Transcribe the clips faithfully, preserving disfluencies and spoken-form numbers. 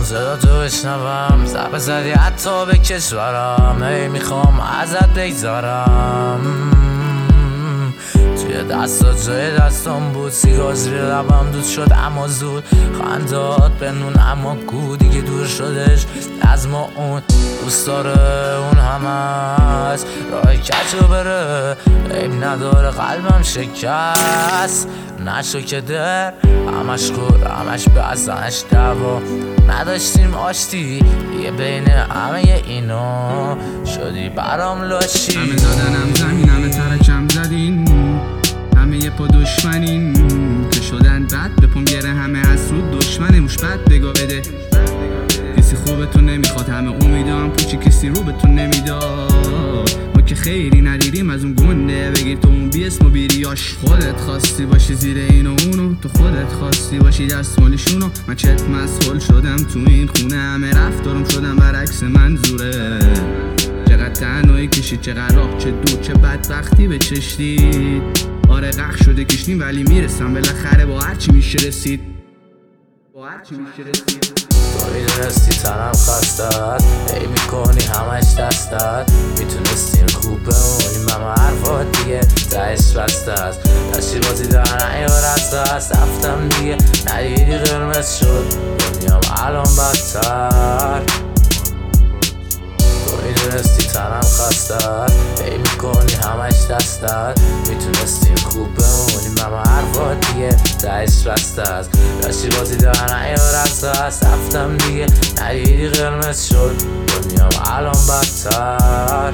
صدا تو بشنوم، ضربه زدی حتی به کشورم، هی میخوام ازت بگذارم. توی دستات جای دستم بود، سیگار زیر لبم دود شد اما زود، خندات بنون اما گو دیگه دور شدش از ما. اون دوست داره اون همه هست، راه کچو بره عیب نداره، قلبم شکست نشو که در همش خور همش بزنش دوا، نداشتیم آشتی دیگه بین همه اینا، شدی برام لاشی. همه دادنم زمین، همه ترکم زدین، همه یه پا دشمنین که شدن بد به پام گره، همه حسود دشمنه موش بد بگاه بده. کسی خوبتون نمیخواد، همه امیدم پوچی کسی رو بهتون نمیداد. ما که خیلی ندیدیم از اون گنده، بگیر تو اون بی اسم و بیریاش. خودت خواستی باشی زیر این و اونو، تو خودت خواستی باشی دستمالیشونو. من چت مسئول شدم تو این خونه، همه رفتارم شدم برعکس منظوره. چقدر تنهایی کشید، چقدر راه، چه دور، چه بدبختی به چشتید. آره غرق شده کشنیم ولی میرسم بالاخره، با هرچی میشه رسید، با هرچی میشه رسید. تو میدونستی تنم خستت، ای میکنی همش دستت، میتونستیم خوب بمونیم همه حرفات دیگه تهش بسته است. داشتی بازی در نیار از دست رفتم دیگه، ندیدی قرمز شد دنیام الان بدتر. میدونستی تنم خستت، ای میکنی همش دستت، میتونستیم خوب بمونیم همه حرفات دیگه تهش بسته است. داشتی بازی در نیار از دست رفتم دیگه، ندیدی قرمز شد دنیام الان بدتر.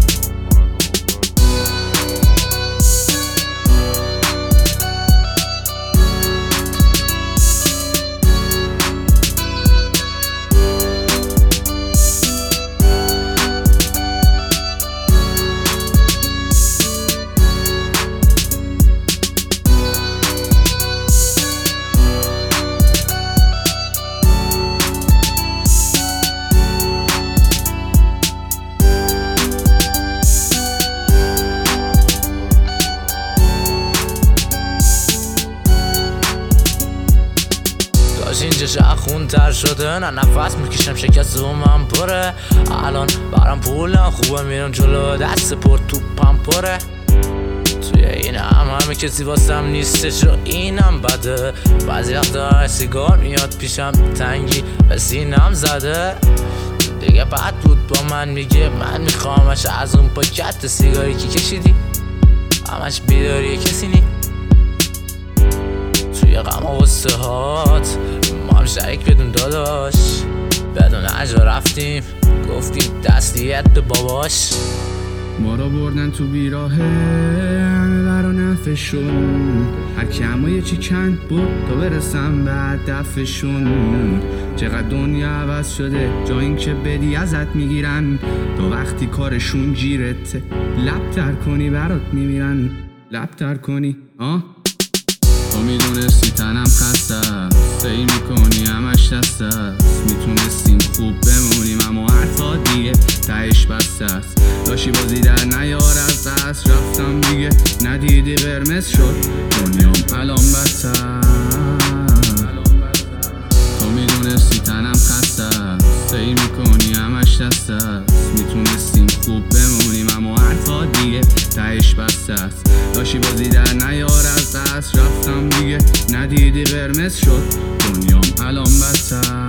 اینجا شخون تر شده، نه نفس میکشم شکست و من پره. الان برام پولم خوبه میرم جلو، دست پر توپم پره. توی این هم همه کسی واسم نیستش و اینم بده. بعضی وقتا سیگار میاد پیشم تنگی به سینم زده، دیگه بد بود با من میگه من میخوامش از اون پاکت سیگاری که کشیدی، همش بیداری کسی نی. توی غم و غصه هات ما هم شریک بدون داداش، بدون اجا رفتیم گفتیم دستیت به باباش. ما رو بردن تو بیراهه همه برا نفشون، هر کی اما یه چی کند بود تا برسم به هدفشون. چقدر دنیا عوض شده، جا این که بدی ازت میگیرن، تا وقتی کارشون جیرت لب تر کنی برات میمیرن. لب تر کنی آه تو میدونستی تنم خسته است، سعی میکنی همش دست است، میتونستیم خوب بمونیم اما حرفا دیگه تهش بسته است. داشتی بازی در نیار از دست رفتم دیگه، ندیدی قرمز شد دنیام الان بدتر. تو میدونستی تنم خسته است، سعی میکنی همش دست است، میتونستیم خوب بمونیم اما حرفا دیگه تهش بسته است. داشتی بازی در نیار از دست رفتم دیگه، ندیدی قرمز شد دنیام الان بدتر.